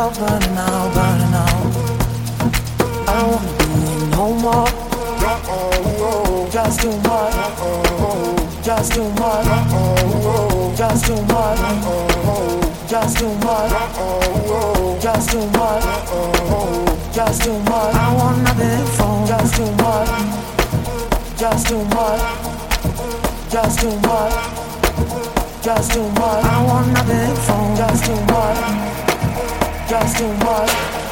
burning out, burning out. I don't wanna do it no more. Just too much. Just too much. Just too much. Just too much. Just too much. Just too much. I don't want nothing from. Just too much. Just too much. Just too much. Just too much. I don't want nothing from. Just too much. Just too much.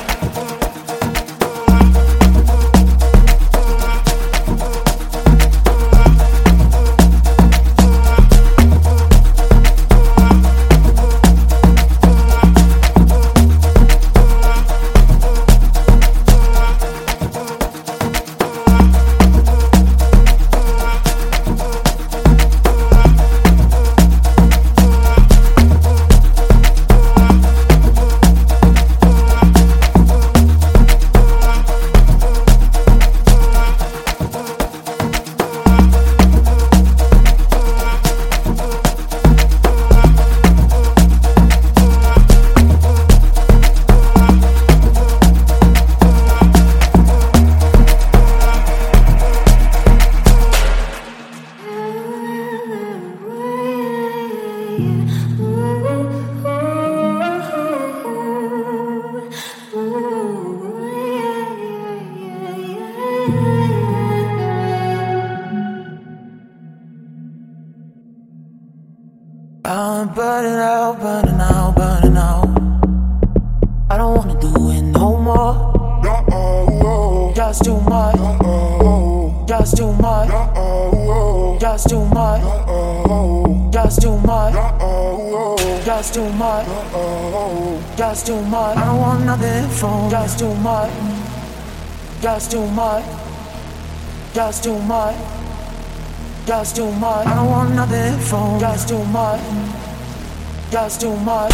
I'm burning out, burning out, burning out. I don't wanna do it no more. Just too much. Just too much. Just too much. Just too much. Just too much. Just too much. I don't want nothing from. Just too much. Just too much. Just too much. Just too much. I don't want nothing from. Just too much. Just too much.